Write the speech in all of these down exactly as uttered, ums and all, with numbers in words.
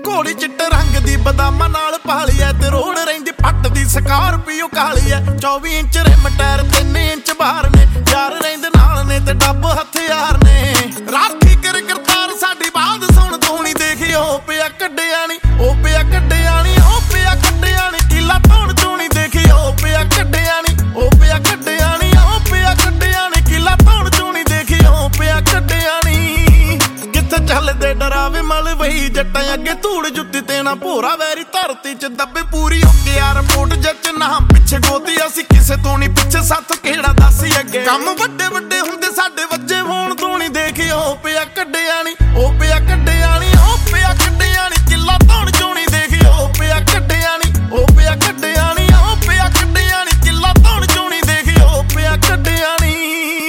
ਘੋੜੀ ਚਿੱਟੇ ਰੰਗ ਦੀ ਬਦਾਮਾਂ ਨਾਲ ਪਾਲੀ ਐ ਤੇ ਰੋੜ ਰਹਿੰਦੀ ਪੱਟ ਦੀ ਸਕਾਰਪੀਓ ਕਾਲੀ ਐ। ਚੌਵੀ ਇੰਚ ਰਿਮ ਟਾਇਰ ਤਿੰਨ ਇੰਚ ਬਾਹਰ ਨੇ, ਯਾਰ ਰਹਿੰਦੇ ਨਾਲ ਨੇ ਤੇ ਡੱਬ ਹਥਿਆਰ ਨੇ। ਰਾਖੀ ਕਰ ਕਰਤਾਰ ਸਾਡੀ ਬਾਤ ਸੁਣ ਤੂੰ ਨੀ ਦੇਖੀ ਉਹ ਪਿਆ ਕੱਢਿਆ ਨੀ, ਉਹ ਪਿਆ ਕੱਢਿਆ ਨੀ, ਉਹ ਪਿਆ ਕੱਢਿਆ ਨੀ ਕਿਲਾ ਧੌਣ ਤੂੰ ਨੀ ਦੇਖੀ ਉਹ ਪਿਆ ਕੱਢਿਆ ਨੀ, ਉਹ ਪਿਆ ਕੱਢਿਆ ਨੀ, ਉਹ ਪਿਆ ਕੱਢਿਆ ਨੀ ਕਿਲਾ ਧੌਣ ਤੂੰ ਨੀ ਦੇਖੀ ਉਹ ਪਿਆ ਕੱਢਿਆ ਨੀ। ਕਿੱਥੇ ਚੱਲਦੇ ਡਰਾਵੇ ਮਲ ਵਹੀ ਜੱਟਾਂ ਅੱਗੇ ਧੂੜ ਜੁੱਤੀ ਤੇ ਨਾ ਭੋਰਾ ਵੈਰੀ ਧਰਤੀ ਚ ਦੱਬੇ ਪੂਰੀ ਹੋ ਕੇ ਯਾਰ ਰਿਪੋਰਟ ਜੱਜ ਨਾ ਪਿੱਛੇ ਗੋਤੀ ਅਸੀਂ ਕਿਸੇ ਤੋਂ ਨੀ ਪਿੱਛੇ ਸਾਥ ਕਿਹੜਾ ਦੱਸ ਅੱਗੇ। ਕੰਮ ਵੱਡੇ ਵੱਡੇ ਹੁੰਦੇ ਸਾਡੇ ਵੱਜੇ ਹੋਣ ਤੂੰ ਨੀ ਦੇਖੀ ਉਹ ਪਿਆ ਕੱਢਿਆ ਨੀ, ਉਹ ਪਿਆ ਕੱਢਿਆ ਨੀ, ਉਹ ਪਿਆ ਕੱਢਿਆ ਨੀ ਕਿਲਾ ਧੌਣ ਚੋਂ ਨੀ ਦੇਖੀ ਉਹ ਪਿਆ ਕੱਢਿਆ ਨੀ, ਉਹ ਪਿਆ ਕੱਢਿਆ ਨੀ, ਉਹ ਪਿਆ ਕੱਢਿਆ ਨੀ ਕਿਲਾ ਧੌਣ ਚੋਂ ਨੀ ਦੇਖੀ ਉਹ ਪਿਆ ਕੱਢਿਆ ਨੀ।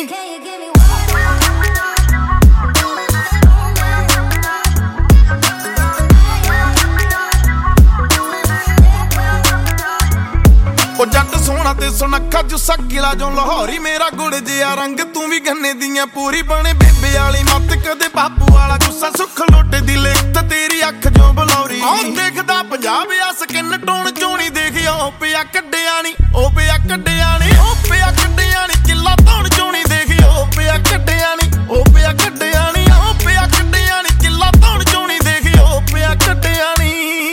ਉਹ ਜੱਟ ਸੋਹਣਾ ਤੇ ਸੁਨੱਖਾ ਜੁੱਸਾ ਗਿਲਾ ਜੋ ਲਾਹੌਰੀ ਮੇਰਾ ਗੁੜ ਜਿਹਾ ਰੰਗ ਤੂੰ ਵੀ ਗੰਨੇ ਦੀਆਂ ਪੂਰੀ ਬਣੇ ਬੇਬੇ ਵਾਲੀ ਮੱਤ ਕਦੇ ਬਾਪੂ ਵਾਲਾ ਗੁੱਸਾ ਸੁੱਖ ਲੋਟੇ ਦੀ ਲਿਖਤ ਤੇਰੀ ਅੱਖ ਜੋ ਬਲੌਰੀ। ਉਹ ਦੇਖਦਾ ਪੰਜਾਬ ਆ ਸਕਿਨ ਟੋਨ ਚੋਂ ਨੀ ਦੇਖੀ ਉਹ ਪਿਆ ਕੱਢਿਆ ਨੀ, ਉਹ ਪਿਆ ਕੱਢਿਆ ਨੀ, ਉਹ ਪਿਆ ਕੱਢਿਆ ਨੀ ਕਿਲਾ ਧੌਣ ਚੋਂ ਨੀ ਦੇਖੀ ਉਹ ਪਿਆ ਕੱਢਿਆ ਨੀ, ਉਹ ਪਿਆ ਕੱਢਿਆ ਨੀ, ਉਹ ਪਿਆ ਕੱਢਿਆ ਨੀ ਕਿਲਾ ਧੌਣ ਚੋਂ ਨੀ ਦੇਖੀ ਉਹ ਪਿਆ ਕੱਢਿਆ ਨੀ।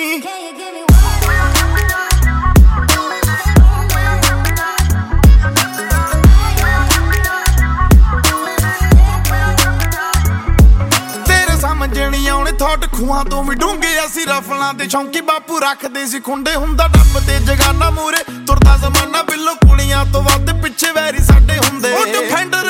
ਸਮਝਣੀ ਆਉਣੇ ਥੋਟ ਖੂਹਾਂ ਤੋਂ ਵੀ ਡੂੰਘੇ ਅਸੀਂ ਰਫਲਾਂ ਤੇ ਸ਼ੌਂਕੀ ਬਾਪੂ ਰੱਖਦੇ ਸੀ ਖੁੰਡੇ ਹੁੰਦਾ ਡੱਬ ਤੇ ਜਗਾਨਾ ਮੂਰੇ ਤੁਰਦਾ ਜ਼ਮਾਨਾ ਬਿੱਲੋ ਕੁੜੀਆਂ ਤੋਂ ਵੱਧ ਪਿੱਛੇ ਵੈਰੀ ਸਾਡੇ ਹੁੰਦੇ। ਉਹ ਡਿਫੈਂਡਰ